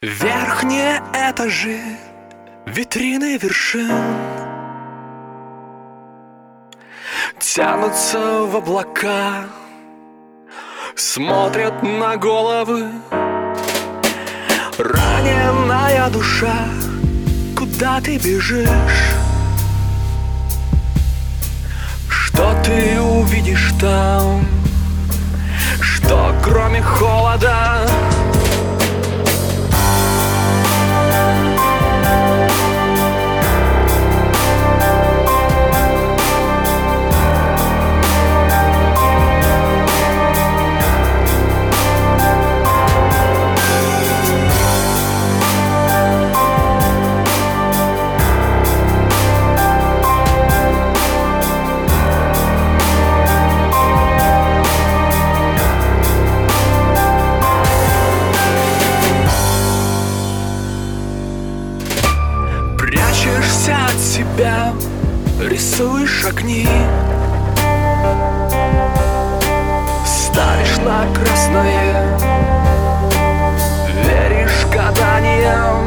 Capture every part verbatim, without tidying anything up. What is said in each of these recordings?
Верхние этажи, витрины вершин тянутся в облака, смотрят на головы. Раненая душа, куда ты бежишь? Что ты увидишь там? Что кроме холода? Прячешься от себя, рисуешь огни, ставишь на красное, веришь гаданиям.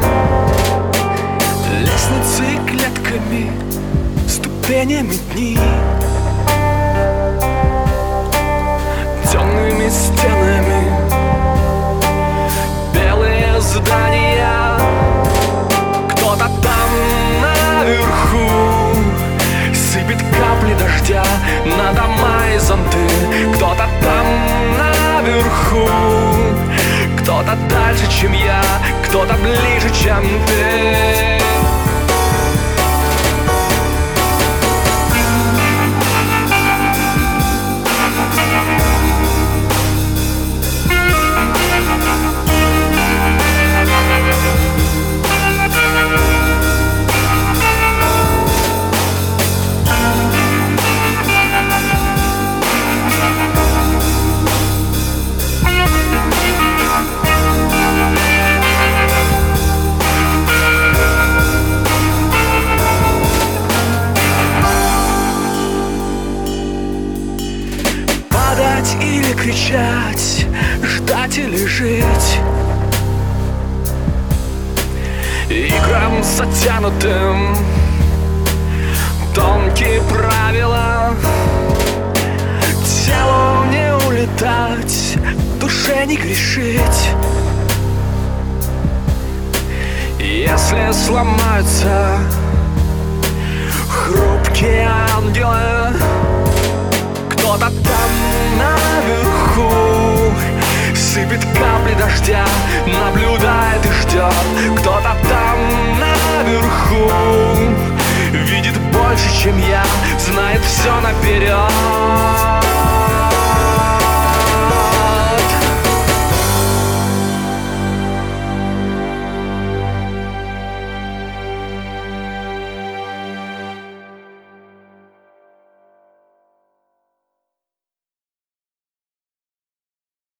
Лестницы клетками, ступенями дни, темными стенами, белые здания. Кто-то там наверху сыпет капли дождя на дома и зонты. Кто-то там наверху, кто-то дальше, чем я, кто-то ближе, чем ты. Или кричать, ждать или жить, играм затянутым тонкие правила. Телу не улетать, душе не грешить. Если сломаются хрупкие ангелы, кто-то там наверху сыпет капли дождя, наблюдает и ждет. Кто-то там наверху видит больше, чем я, знает все наперед.